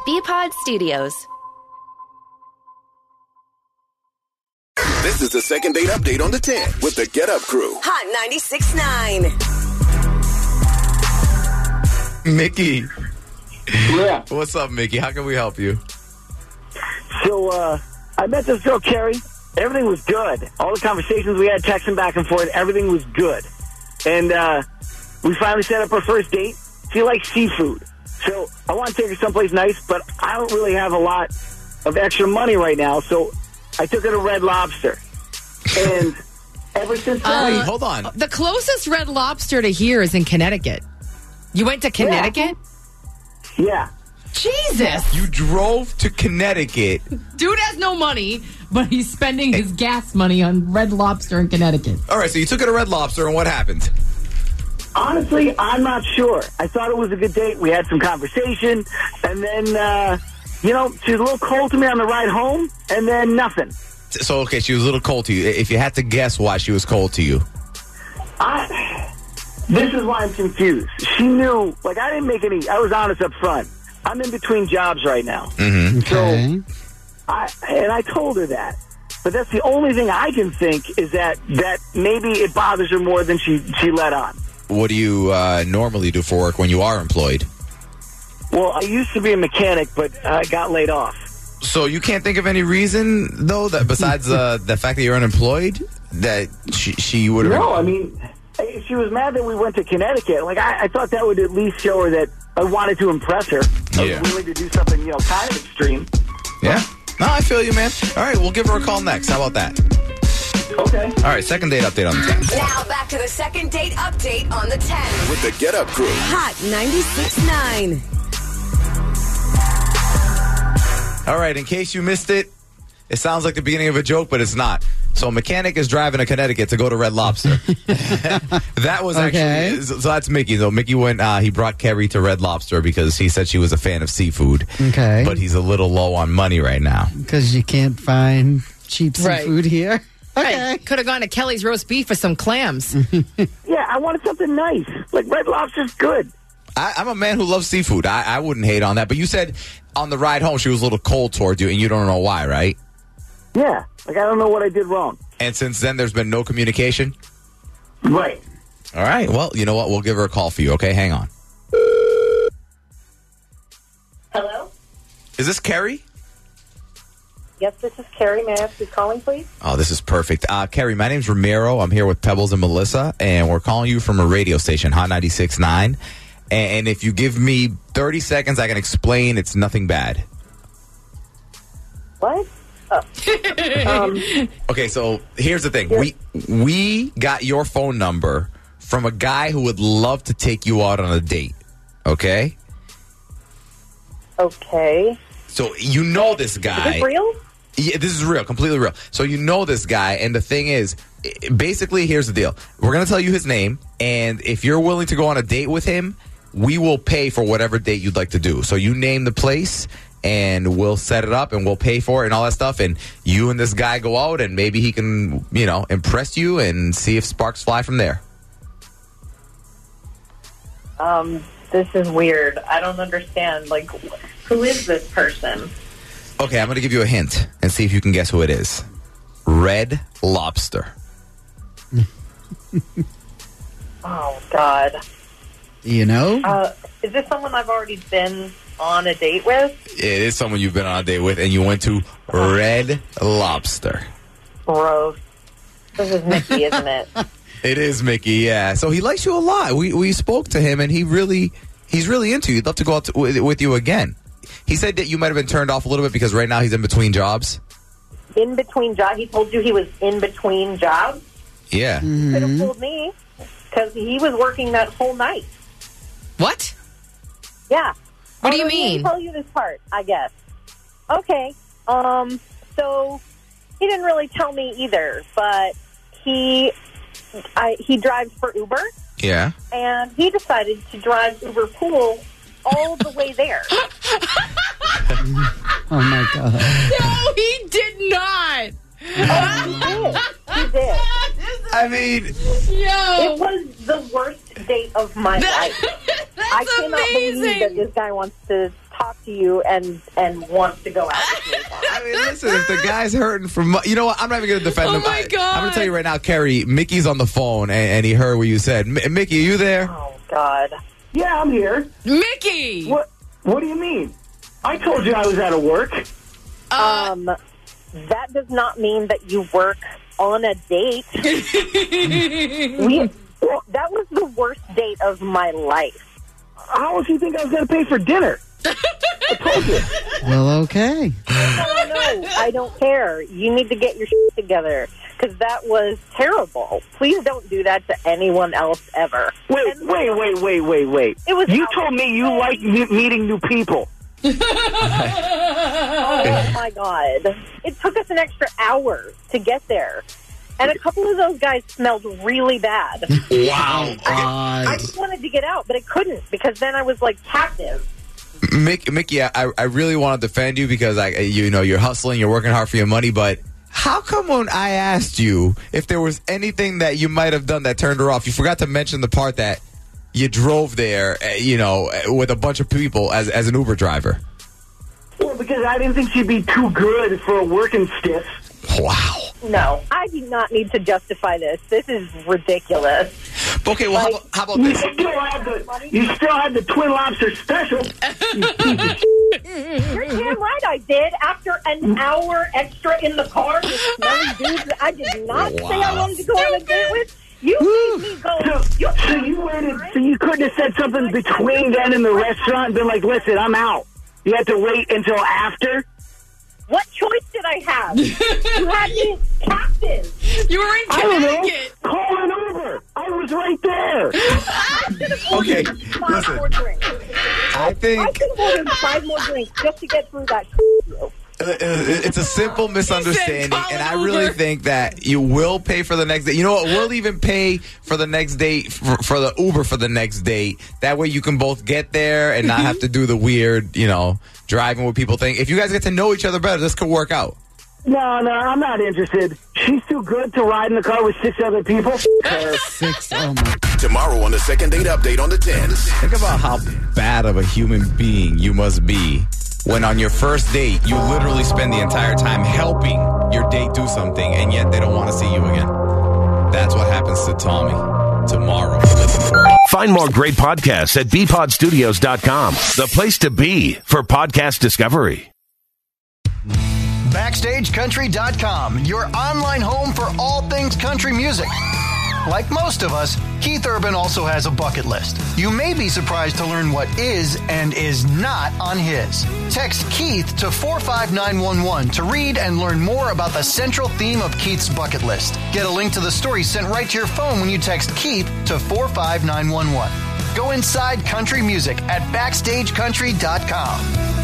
BPod Studios. This is the second date update on the 10 with the Get Up Crew. Hot 96.9. Mickey. Yeah. What's up, Mickey? How can we help you? So, I met this girl, Carrie. Everything was good. All the conversations we had, texting back and forth, everything was good. And we finally set up our first date. She likes seafood. So I want to take her someplace nice, but I don't really have a lot of extra money right now. So I took her to Red Lobster. And ever since then... Wait, hold on. The closest Red Lobster to here is in Connecticut. You went to Connecticut? Yeah. Jesus. You drove to Connecticut. Dude has no money, but he's spending his gas money on Red Lobster in Connecticut. All right, so you took her to Red Lobster, and what happened? Honestly, I'm not sure. I thought it was a good date. We had some conversation. And then, she was a little cold to me on the ride home. And then nothing. So, okay, she was a little cold to you. If you had to guess why she was cold to you. This is why I'm confused. She knew, I didn't make any, I was honest up front. I'm in between jobs right now. Mm-hmm. Okay. So, I told her that. But that's the only thing I can think is that maybe it bothers her more than she let on. What do you normally do for work when you are employed? Well, I used to be a mechanic, but I got laid off. So you can't think of any reason, though, that besides the fact that you're unemployed, that she would have... No, I mean, she was mad that we went to Connecticut. I thought that would at least show her that I wanted to impress her. I was willing to do something, kind of extreme. Yeah. No, I feel you, man. All right, we'll give her a call next. How about that? Okay. All right, second date update on the 10. Now back to the second date update on the 10. With the Get Up Crew. Hot 96.9. All right, in case you missed it, it sounds like the beginning of a joke, but it's not. So a mechanic is driving to Connecticut to go to Red Lobster. That was actually... So that's Mickey. So Mickey went... he brought Kerry to Red Lobster because he said she was a fan of seafood. Okay. But he's a little low on money right now. Because you can't find cheap seafood here. Okay. Right. Could have gone to Kelly's roast beef for some clams. Yeah, I wanted something nice. Red Lobster's good. I'm a man who loves seafood. I wouldn't hate on that. But you said on the ride home she was a little cold toward you, and you don't know why, right? Yeah. I don't know what I did wrong. And since then, there's been no communication? Right. All right. Well, you know what? We'll give her a call for you, okay? Hang on. Hello? Is this Kerry? Yes, this is Carrie. May I ask who's calling, please? Oh, this is perfect. Kerry, my name's Ramiro. I'm here with Pebbles and Melissa, and we're calling you from a radio station, Hot 96.9. And if you give me 30 seconds, I can explain it's nothing bad. What? Okay, so here's the thing. We got your phone number from a guy who would love to take you out on a date, okay? Okay. So you know this guy. Is this real? Yeah, this is real, completely real. So you know this guy, and the thing is, basically, here's the deal. We're going to tell you his name, and if you're willing to go on a date with him, we will pay for whatever date you'd like to do. So you name the place, and we'll set it up, and we'll pay for it and all that stuff, and you and this guy go out, and maybe he can, impress you and see if sparks fly from there. This is weird. I don't understand. Who is this person? Okay, I'm going to give you a hint and see if you can guess who it is. Red Lobster. Oh, God. You know? Is this someone I've already been on a date with? It is someone you've been on a date with, and you went to Red Lobster. Gross. This is Mickey, isn't it? It is Mickey, yeah. So he likes you a lot. We spoke to him, and he's really into you. He'd love to go out with you again. He said that you might have been turned off a little bit because right now he's in between jobs. In between jobs? He told you he was in between jobs? Yeah. He could have told me because he was working that whole night. What? Yeah. What do you He mean? didn't tell you this part, I guess. Okay. So he didn't really tell me either, but he drives for Uber. Yeah. And he decided to drive Uber Pool all the way there. Oh, my God. No, he did not. He did. I mean... It was the worst date of my life. I cannot believe that this guy wants to talk to you and wants to go out with me. I mean, listen, if the guy's hurting from... You know what? I'm not even going to defend him. my God. I'm going to tell you right now, Kerry, Mickey's on the phone, and he heard what you said. Mickey, are you there? Oh, God. Yeah, I'm here. Mickey! What do you mean? I told you I was out of work. That does not mean that you work on a date. That was the worst date of my life. How else do you think I was going to pay for dinner? I told you. Well, okay. No, I don't care. You need to get your shit together because that was terrible. Please don't do that to anyone else ever. Wait. It was You told me you like meeting new people. Oh, my God. It took us an extra hour to get there. And a couple of those guys smelled really bad. Wow. I just wanted to get out, but I couldn't because then I was like captive. Mickey, I really want to defend you because you're hustling, you're working hard for your money, but how come when I asked you if there was anything that you might have done that turned her off, you forgot to mention the part that you drove there, with a bunch of people as an Uber driver? Well, because I didn't think she'd be too good for a working stiff. Wow. No, I do not need to justify this. This is ridiculous. Okay, well, how about this? You still had the Twin Lobster special. You're damn right I did. After an hour extra in the car with smelly dudes that I did not say I wanted to go on a date with, you made me go. So you waited. So you couldn't have said something between then and the restaurant and been like, "Listen, I'm out." You had to wait until after. What choice did I have? You had me captive. You were in I don't know. Connecticut. Call an Uber. I was right there. I should have ordered 5 more drinks. I think I should have ordered 5 more drinks just to get through that. it's a simple misunderstanding, and I really think that you will pay for the next date. You know what? We'll even pay for the next date, for the Uber for the next date. That way you can both get there and not have to do the weird, driving with people thing. If you guys get to know each other better, this could work out. No, I'm not interested. She's too good to ride in the car with 6 other people. 6, oh my. Tomorrow on the second date update on the 10s. Think about how bad of a human being you must be when on your first date, you literally spend the entire time helping your date do something, and yet they don't want to see you again. That's what happens to Tommy tomorrow. Find more great podcasts at bpodstudios.com, the place to be for podcast discovery. BackstageCountry.com, your online home for all things country music. Like most of us, Keith Urban also has a bucket list. You may be surprised to learn what is and is not on his. Text Keith to 45911 to read and learn more about the central theme of Keith's bucket list. Get a link to the story sent right to your phone when you text Keith to 45911. Go inside country music at BackstageCountry.com.